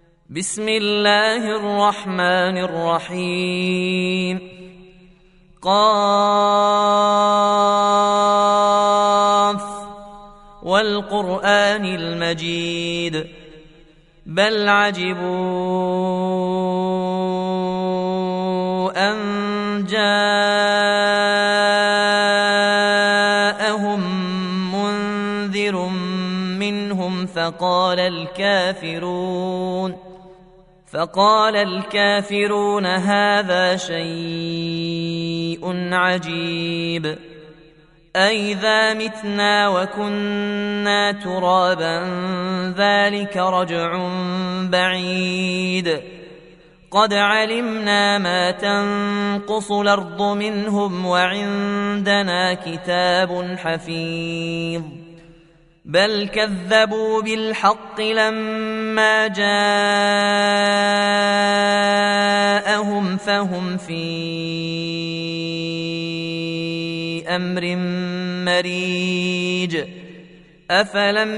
بسم الله الرحمن الرحيم. قاف والقرآن المجيد بل عجبوا أن جاءهم منذر منهم فقال الكافرون هذا شيء عجيب أئذا متنا وكنا ترابا ذلك رجع بعيد قد علمنا ما تنقص الأرض منهم وعندنا كتاب حفيظ بل كذبوا بالحق لما جاءهم فهم في أمر مريج أفلم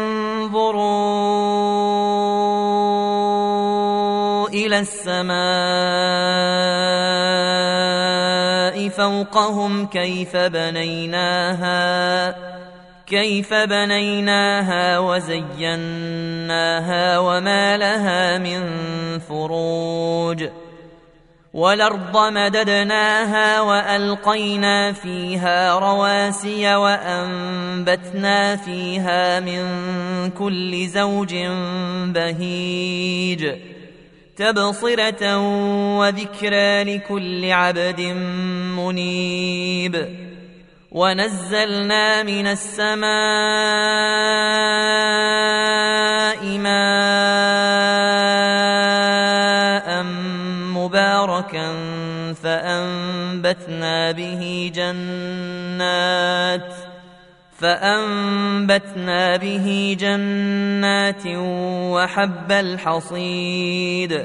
ينظروا إلى السماء فوقهم كيف بنيناها وزيناها وما لها من فروج والأرض مددناها وألقينا فيها رواسي وأنبتنا فيها من كل زوج بهيج تبصرة وذكرى لكل عبد منيب ونزلنا من السماء ماء مباركا فأنبتنا به جنات وحب الحصيد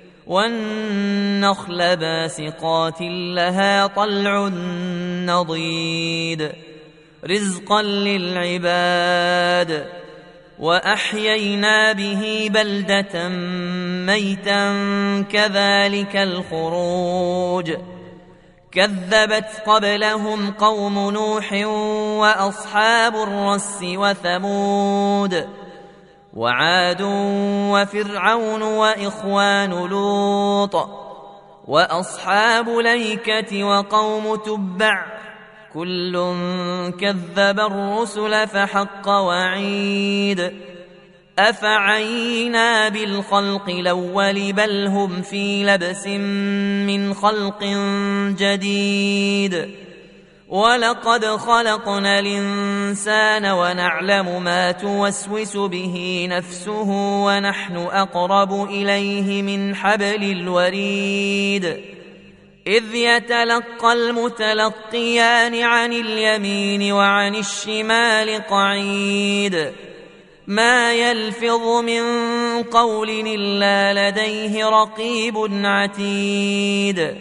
والنخل باسقات لها طلع نضيد رزقا للعباد وأحيينا به بلدة ميتا كذلك الخروج كذبت قبلهم قوم نوح وأصحاب الرس وثمود وعاد وفرعون وإخوان لوط وأصحاب الأيكة وقوم تبع كل كذب الرسل فحق وعيد أفعينا بالخلق الأول بل هم في لبس من خلق جديد ولقد خلقنا الإنسان ونعلم ما توسوس به نفسه ونحن أقرب إليه من حبل الوريد إذ يتلقى المتلقيان عن اليمين وعن الشمال قعيد ما يلفظ من قول إلا لديه رقيب عتيد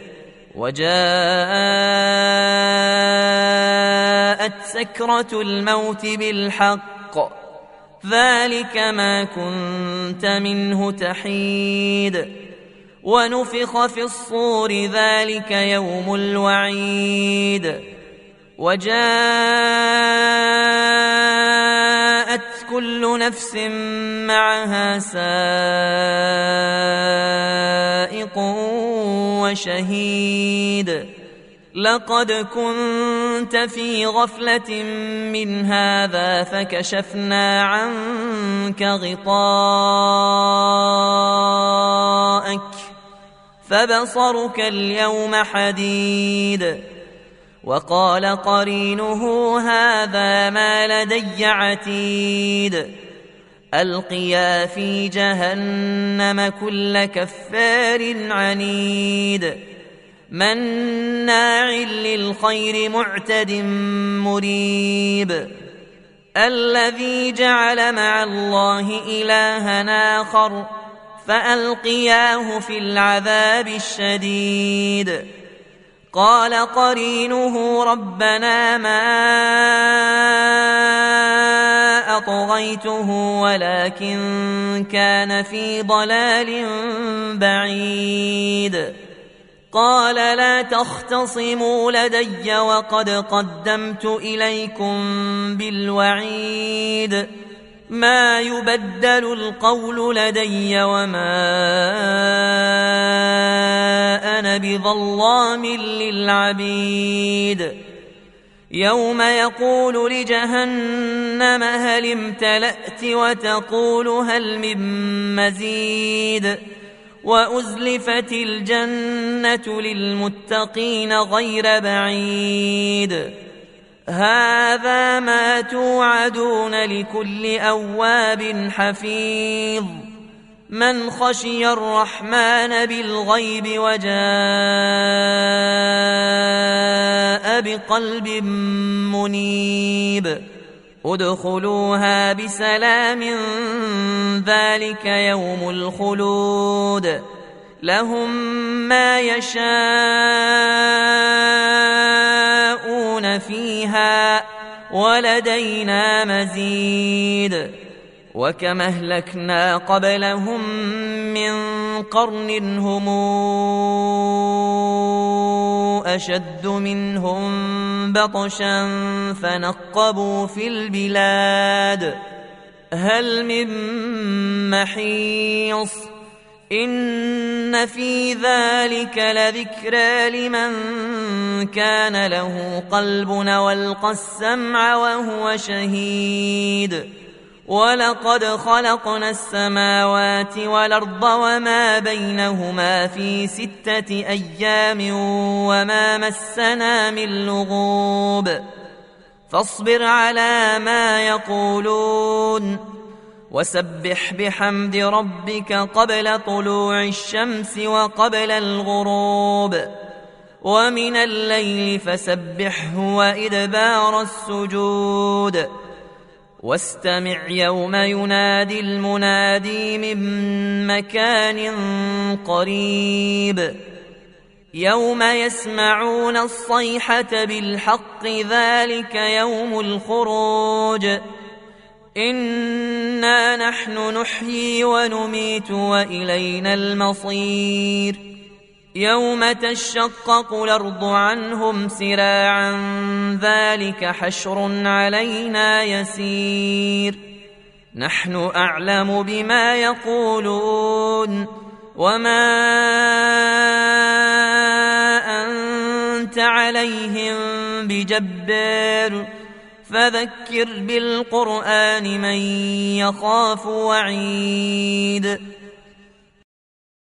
وجاءت سكرة الموت بالحق ذلك ما كنت منه تحيد ونفخ في الصور ذلك يوم الوعيد وجاءت كل نفس معها سائق وشهيد لقد كنت في غفلة من هذا فكشفنا عنك غطاءك فبصرك اليوم حديد وقال قرينه هذا ما لدي عتيد ألقيا في جهنم كل كفار عنيد مناع للخير معتد مريب الذي جعل مع الله إلها آخر فألقياه في العذاب الشديد قال قرينه ربنا ما أطغيته ولكن كان في ضلال بعيد. قال لا تختصموا لدي وقد قدمت إليكم بالوعيد ما يبدل القول لدي وما أنا بظلام للعبيد. يوم يقول لجهنم هل امتلأت وتقول هل من مزيد وأزلفت الجنة للمتقين غير بعيد. هذا ما توعدون لكل أواب حفيظ من خشي الرحمن بالغيب وجاء بقلب منيب. ادخلوها بسلام ذلك يوم الخلود لهم ما يشاءون فيها ولدينا مزيد. وكما أهلكنا قبلهم من قرن هم أشد منهم بطشا فنقبوا في البلاد هل من محيص. إن في ذلك لذكرى لمن كان له قلب والقى السمع وهو شهيد. ولقد خلقنا السماوات والأرض وما بينهما في 6 أيام وما مسنا من لغوب. فاصبر على ما يقولون وسبح بحمد ربك قبل طلوع الشمس وقبل الغروب ومن الليل فسبحه وإدبار السجود. واستمع يوم ينادي المنادي من مكان قريب يوم يسمعون الصيحة بالحق ذلك يوم الخروج. إنا نحن نحيي ونميت وإلينا المصير. يوم تشقق الأرض عنهم سراعا ذلك حشر علينا يسير. نحن أعلم بما يقولون وما أنت عليهم بجبار فذكر بالقرآن من يخاف وعيد.